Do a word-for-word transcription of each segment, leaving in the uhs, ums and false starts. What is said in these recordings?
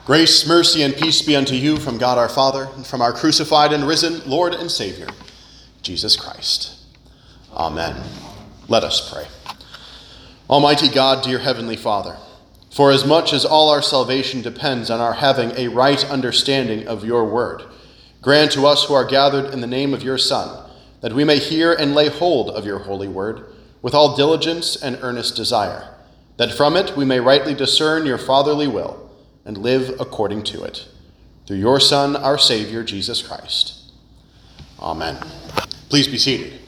Grace, mercy, and peace be unto you from God our Father, and from our crucified and risen Lord and Savior, Jesus Christ. Amen. Let us pray. Almighty God, dear Heavenly Father, for as much as all our salvation depends on our having a right understanding of your word, grant to us who are gathered in the name of your Son, that we may hear and lay hold of your holy word with all diligence and earnest desire, that from it we may rightly discern your fatherly will and live according to it. Through your Son, our Savior, Jesus Christ. Amen. Please be seated.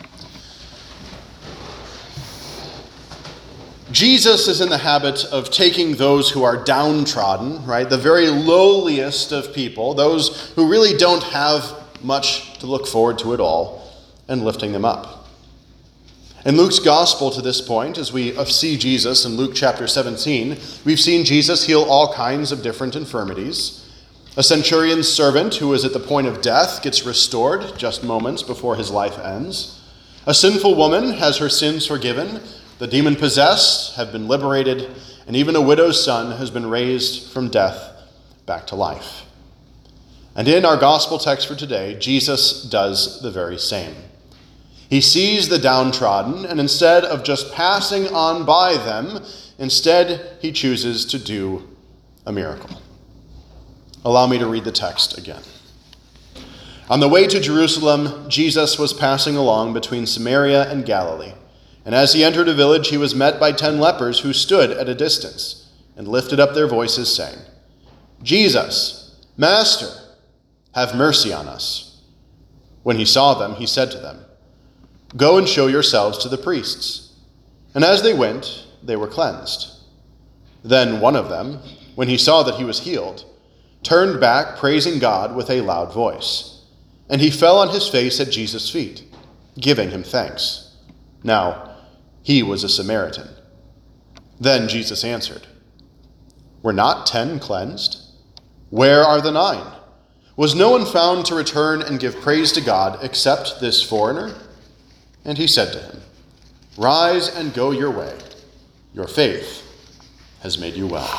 Jesus is in the habit of taking those who are downtrodden, right, the very lowliest of people, those who really don't have much to look forward to at all, and lifting them up. In Luke's gospel to this point, as we see Jesus in Luke chapter seventeen, we've seen Jesus heal all kinds of different infirmities. A centurion's servant who is at the point of death gets restored just moments before his life ends. A sinful woman has her sins forgiven. The demon-possessed have been liberated. And even a widow's son has been raised from death back to life. And in our gospel text for today, Jesus does the very same. He sees the downtrodden, and instead of just passing on by them, instead he chooses to do a miracle. Allow me to read the text again. On the way to Jerusalem, Jesus was passing along between Samaria and Galilee. And as he entered a village, he was met by ten lepers who stood at a distance and lifted up their voices, saying, "Jesus, Master, have mercy on us." When he saw them, he said to them, "Go and show yourselves to the priests." And as they went, they were cleansed. Then one of them, when he saw that he was healed, turned back, praising God with a loud voice. And he fell on his face at Jesus' feet, giving him thanks. Now, he was a Samaritan. Then Jesus answered, "Were not ten cleansed? Where are the nine? Was no one found to return and give praise to God except this foreigner?" And he said to him, "Rise and go your way. Your faith has made you well."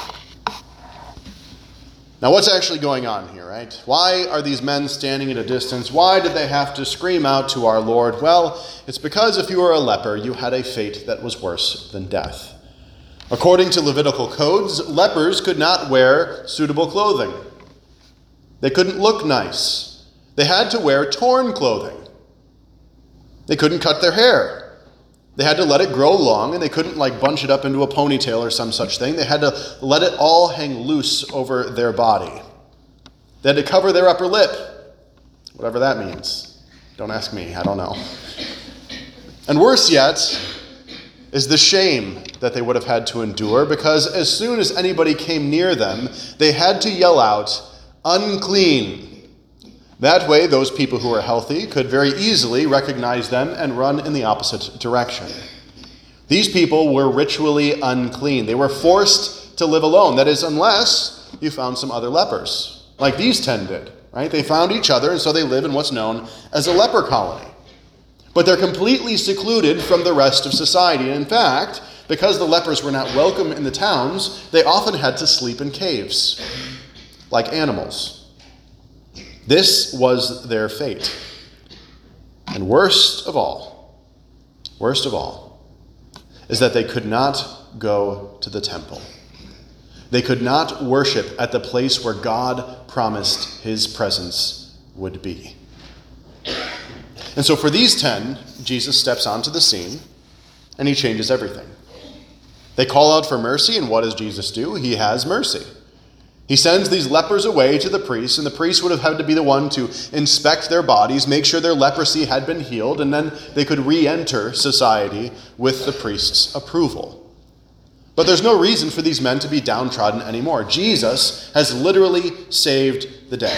Now, what's actually going on here, right? Why are these men standing at a distance? Why did they have to scream out to our Lord? Well, it's because if you were a leper, you had a fate that was worse than death. According to Levitical codes, lepers could not wear suitable clothing. They couldn't look nice. They had to wear torn clothing. They couldn't cut their hair. They had to let it grow long, and they couldn't like bunch it up into a ponytail or some such thing. They had to let it all hang loose over their body. They had to cover their upper lip, whatever that means. Don't ask me, I don't know. And worse yet is the shame that they would have had to endure, because as soon as anybody came near them, they had to yell out, "Unclean." That way, those people who were healthy could very easily recognize them and run in the opposite direction. These people were ritually unclean. They were forced to live alone. That is, unless you found some other lepers, like these ten did, right? They found each other, and so they live in what's known as a leper colony. But they're completely secluded from the rest of society. And in fact, because the lepers were not welcome in the towns, they often had to sleep in caves, like animals. This was their fate. And worst of all, worst of all, is that they could not go to the temple. They could not worship at the place where God promised his presence would be. And so for these ten, Jesus steps onto the scene, and he changes everything. They call out for mercy, and what does Jesus do? He has mercy. He sends these lepers away to the priests, and the priests would have had to be the one to inspect their bodies, make sure their leprosy had been healed, and then they could re-enter society with the priest's approval. But there's no reason for these men to be downtrodden anymore. Jesus has literally saved the day.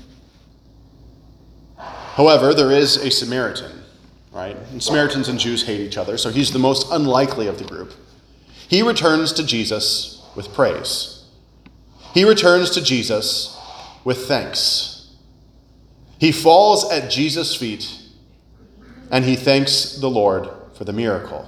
However, there is a Samaritan, right? And Samaritans and Jews hate each other, so he's the most unlikely of the group. He returns to Jesus with praise. He returns to Jesus with thanks. He falls at Jesus' feet, and he thanks the Lord for the miracle.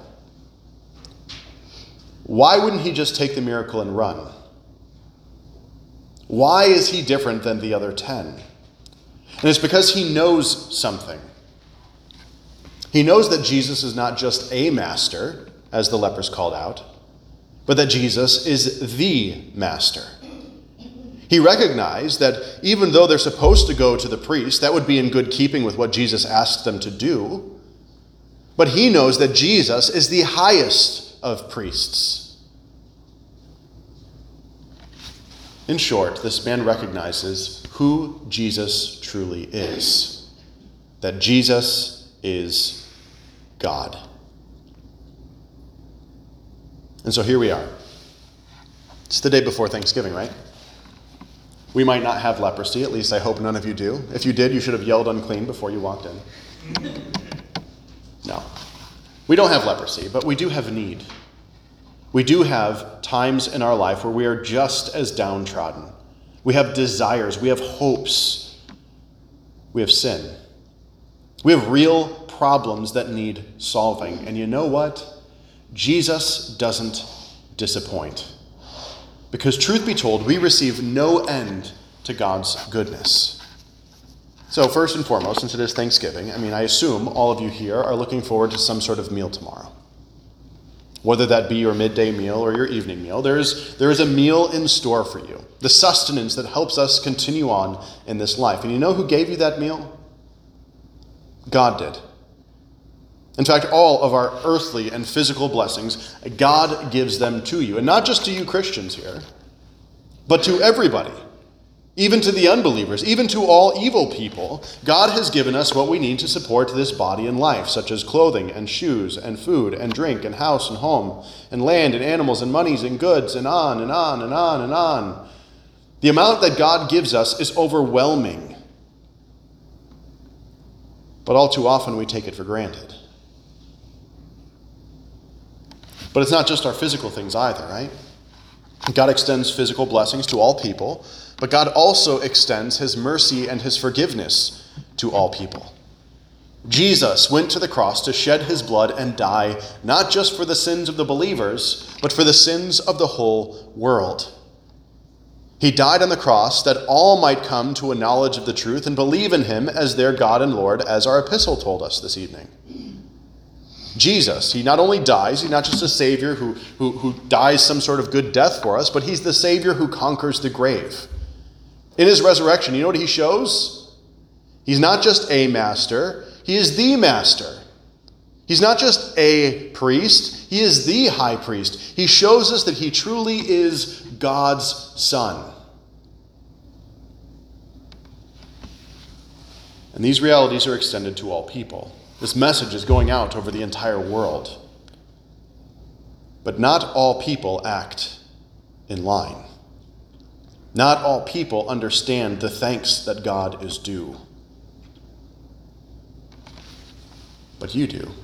Why wouldn't he just take the miracle and run? Why is he different than the other ten? And it's because he knows something. He knows that Jesus is not just a master, as the lepers called out, but that Jesus is the master. He recognized that even though they're supposed to go to the priest, that would be in good keeping with what Jesus asked them to do. But he knows that Jesus is the highest of priests. In short, this man recognizes who Jesus truly is. That Jesus is God. And so here we are. It's the day before Thanksgiving, right? We might not have leprosy, at least I hope none of you do. If you did, you should have yelled unclean before you walked in. No. We don't have leprosy, but we do have need. We do have times in our life where we are just as downtrodden. We have desires, we have hopes, we have sin. We have real problems that need solving. And you know what? Jesus doesn't disappoint. Because truth be told, we receive no end to God's goodness. So first and foremost, since it is Thanksgiving, I mean, I assume all of you here are looking forward to some sort of meal tomorrow. Whether that be your midday meal or your evening meal, there is, there is a meal in store for you. The sustenance that helps us continue on in this life. And you know who gave you that meal? God did. In fact, all of our earthly and physical blessings, God gives them to you. And not just to you Christians here, but to everybody. Even to the unbelievers, even to all evil people, God has given us what we need to support this body and life, such as clothing and shoes and food and drink and house and home and land and animals and monies and goods and on and on and on and on. The amount that God gives us is overwhelming. But all too often we take it for granted. But it's not just our physical things either, right? God extends physical blessings to all people, but God also extends his mercy and his forgiveness to all people. Jesus went to the cross to shed his blood and die, not just for the sins of the believers, but for the sins of the whole world. He died on the cross that all might come to a knowledge of the truth and believe in him as their God and Lord, as our epistle told us this evening. Jesus, he not only dies, he's not just a Savior who, who, who dies some sort of good death for us, but he's the Savior who conquers the grave. In his resurrection, you know what he shows? He's not just a master, he is the master. He's not just a priest, he is the high priest. He shows us that he truly is God's Son. And these realities are extended to all people. This message is going out over the entire world. But not all people act in line. Not all people understand the thanks that God is due. But you do.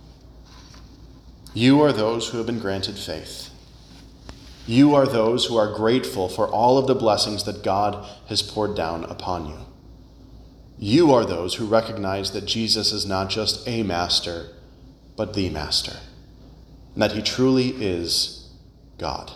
You are those who have been granted faith. You are those who are grateful for all of the blessings that God has poured down upon you. You are those who recognize that Jesus is not just a master, but the master, and that he truly is God.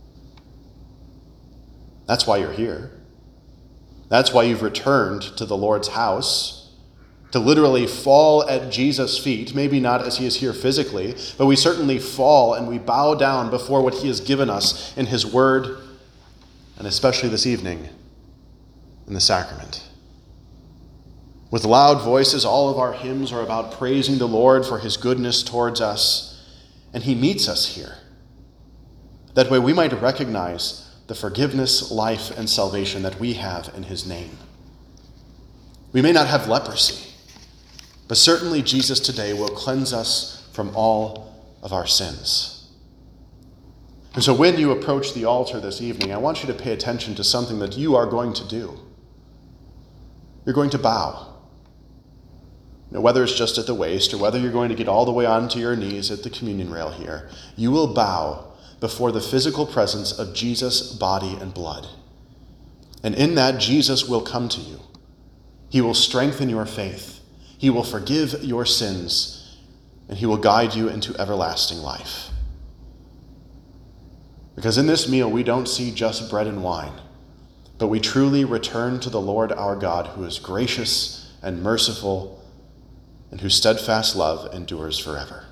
That's why you're here. That's why you've returned to the Lord's house, to literally fall at Jesus' feet, maybe not as he is here physically, but we certainly fall and we bow down before what he has given us in his word, and especially this evening in the sacrament. With loud voices, all of our hymns are about praising the Lord for his goodness towards us, and he meets us here. That way we might recognize the forgiveness, life, and salvation that we have in his name. We may not have leprosy, but certainly Jesus today will cleanse us from all of our sins. And so when you approach the altar this evening, I want you to pay attention to something that you are going to do. You're going to bow. You know, whether it's just at the waist or whether you're going to get all the way onto your knees at the communion rail here, you will bow before the physical presence of Jesus' body and blood. And in that, Jesus will come to you. He will strengthen your faith. He will forgive your sins, and he will guide you into everlasting life. Because in this meal, we don't see just bread and wine, but we truly return to the Lord our God, who is gracious and merciful, and whose steadfast love endures forever.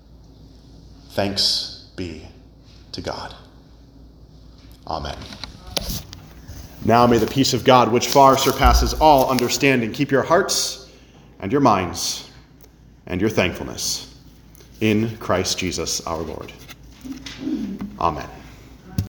Thanks be to God. Amen. Now may the peace of God, which far surpasses all understanding, keep your hearts and your minds and your thankfulness in Christ Jesus our Lord. Amen.